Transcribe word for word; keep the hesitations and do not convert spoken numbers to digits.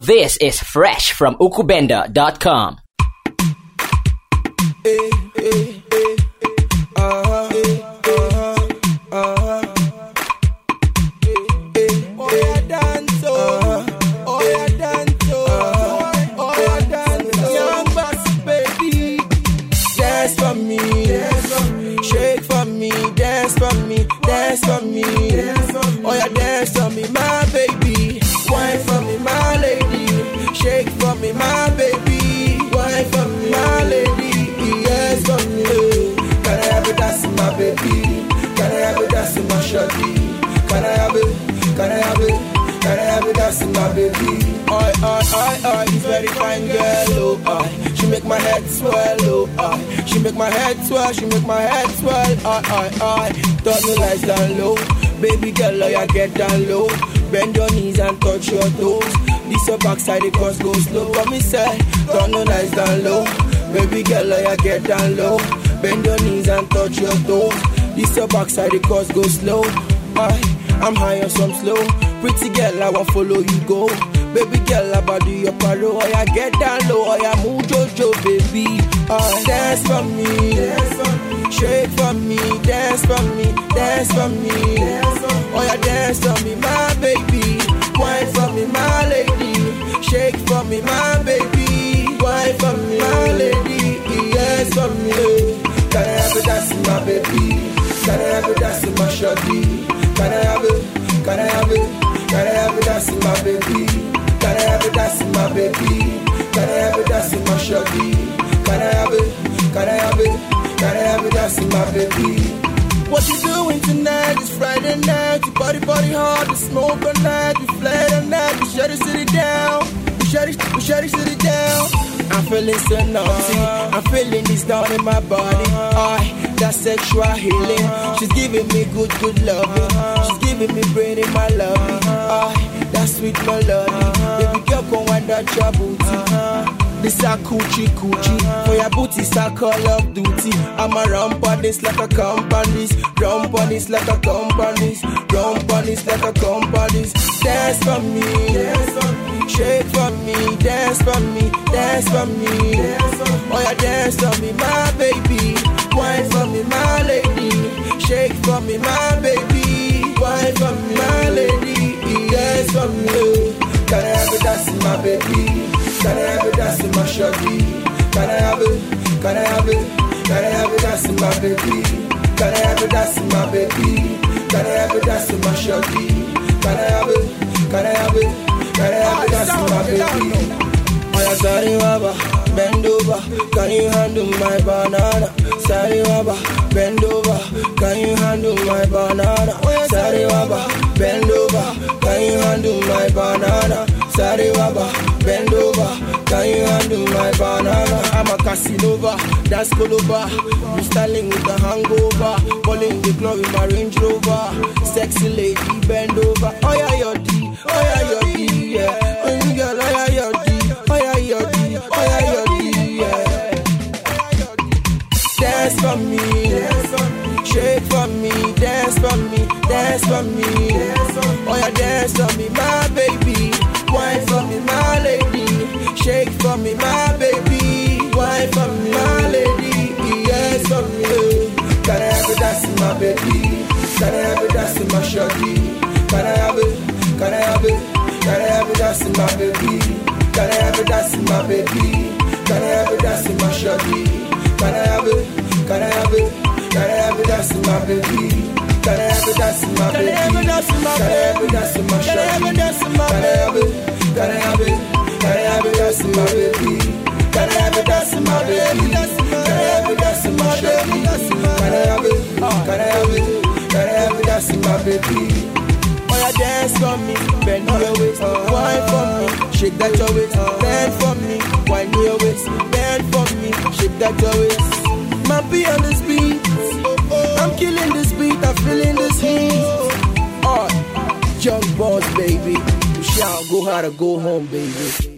This is fresh from ukubenda dot com. Hey, hey, hey, uh-huh, hey, uh-huh, uh-huh. Hey, hey, oh, yeah, dance, oh, oh, yeah, dance, oh, oh, yeah, dance, oh. Young boss, baby, dance for me, dance for me, shake for me, dance for me, dance for me, dance for me. Oh, yeah, dance for me, my baby, wine for me, my lady, shake for me, my baby, wine for me, my lady. Yes, for me. Can I have it? That's my baby. Can I have it? That's my shorty. Can I have it? Can I have it? Can I have it? That's my baby. Oi, oi, oi, oi, this very fine girl, oh, oi. She make my head swell, oh, oi. She make my head swell, she make my head swell, oi, oi, oi. Turn the lights down low, baby girl, oh, yeah, get down low. Bend your knees and touch your toes. This your backside, the cross go slow. Come me say, turn the lights down low. Baby girl, oh, yeah, get down low. Bend your knees and touch your toes. This your backside, the course go slow. I, I'm high on some slow. Pretty girl, I want follow you go. Baby girl, I body your paro. Oh, yeah, get down low. Oh, yeah, move Jojo, baby. Uh, dance for me, dance for me. Shake for me, dance for me, dance for me. Dance for me. Oh, yeah, dance for me, my baby. Wine for me, my lady. Shake for me, my baby. Wine for me, my lady. Yes, for me. Can I have it? That's my baby. Can I have it? That's my shorty. Can I have it? Can I have it? Can I have it? That's my baby. Can I have it? That's my baby. Can I have it? That's my shorty. Can I have it? Can I have it? Can I have it? That's my baby. What you doing tonight? It's Friday night. You party, party hard. You smoke all night. You fly all night. You shut the city down. You shut it, you shut the city down. I'm feeling so naughty. I'm feeling this down in my body. I, that sexual healing. She's giving me good, good loving. She's giving me brain in my loving. I, that sweet melody. Baby girl, come wind out your booty. This a coochie coochie. For your booty, it's a call of duty. I'm a ramp on this like a companies. Ramp on this like a companies. Ramp on this like a companies. Dance for me, dance for me. Shake for me, dance for me, dance for me. Dance for me. Oh, yeah, dance for me, my baby. Wine for me, my lady. Shake for me, my baby. Wine for me, my lady. Dance for me. Can I have it? That's my baby. Can I have it? That's my shorty. Can I have it? Can I have it? Can I have it? That's my baby. Can I have it? That's my baby. Can I have it? That's my shorty. Can I have it? Can I have it? Can I have it? That's my baby. Oh, yeah, sorry, Baba, bend over. Can you handle my banana? Sorry, Baba, bend over. Can you handle my banana? Oh, yeah, sorry, Baba, bend over. Can you handle my banana? Sorry, Baba, bend over. Can you handle my banana? I'm a Casanova, dance Colova. I'm styling with a hangover. Balling the club with my Range Rover. Sexy lady, bend over. Oh, yeah, your D, oh, yeah, your D, yeah. Oh, you girl, oh, yeah, your D. Oh, yeah, your D, oh, yeah, your D, yeah. Dance for me, dance for me. Shake for me, dance for me, dance for me. Oh, yeah, dance for me, my baby. Wine for me, my lady. Shake for me, my baby. Wine for me, my lady. Yes, for me. Can I have it? That's my baby. Can I have it? That's my shorty. Can I have it? Can I have it? Can I have it? That's my baby. Can I have it? That's my baby. Can I have it? That's my shorty. Can I have it? Can I have it? Can I have it? That's my baby. Can I have it? That's my baby. Can I have it? That's my baby. That's my shorty. Can I have it? That's my baby. Can I have it? Can I have it? That's my baby. Can I have it? That's my baby. Can I have it? That's my shorty. Can I have it? Can I have it? Can I have it? That's my baby. Oh, yeah, dance for me, bend your waist, wine for me, shake that your waist, bend for me, wine your waist, bend for me, shake that your waist. Mappy on this beat, I'm killing this beat, I'm feeling this heat. Oh, young boss, baby, you shall go hard or go home, baby.